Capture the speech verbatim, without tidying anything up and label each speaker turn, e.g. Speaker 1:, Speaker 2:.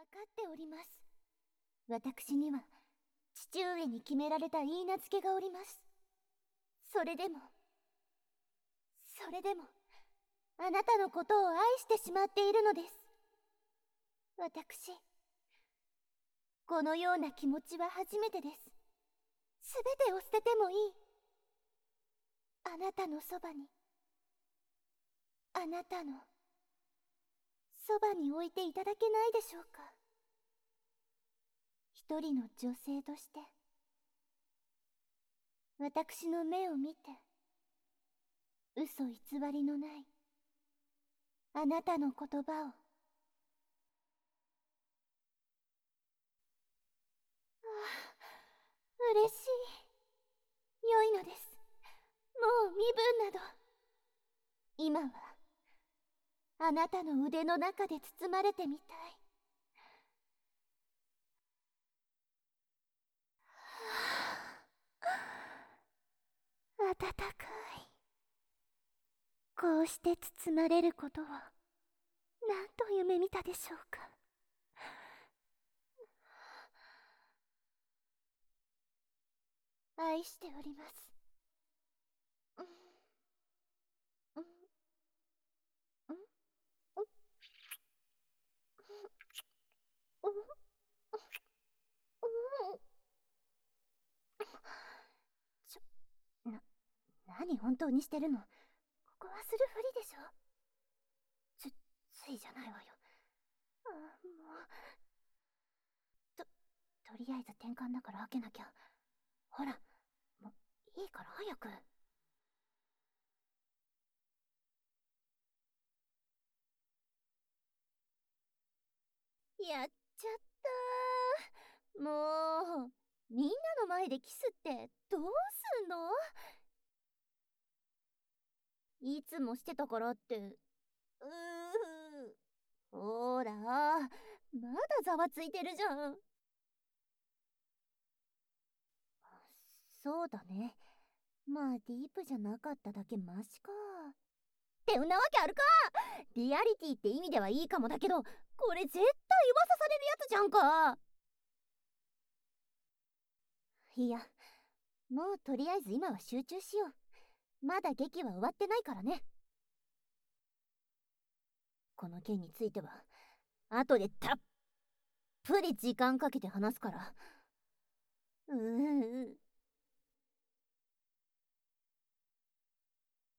Speaker 1: かっております。私には父上に決められた許婚がおります。それでもそれでもあなたのことを愛してしまっているのです。私、このような気持ちは初めてです。すべてを捨ててもいい。あなたのそばに、あなたのそばに置いていただけないでしょうか。一人の女性として私の目を見て、嘘偽りのないあなたの言葉を。ああ、嬉しい。良いのです。もう身分など。今はあなたの腕の中で包まれてみたい。暖かい。こうして包まれることを何と夢見たでしょうか。愛しております。うんうんうんうんうんちょ、な、何本当にしてるの。ここはするふりでしょ。つ、ついじゃないわよ。ああ、もう。と、とりあえず転換だから開けなきゃ。ほら、もう、いいから早く。やっちゃったー。もう、みんなの前でキスってどうすんの？いつもしてたからって。うーほら、まだざわついてるじゃん。そうだね。まあディープじゃなかっただけマシか。ってんなわけあるか。リアリティって意味ではいいかもだけど、これ絶対噂されるやつじゃんか。いや、もうとりあえず今は集中しよう。まだ劇は終わってないからね。この件については後でたっぷり時間かけて話すから。うーん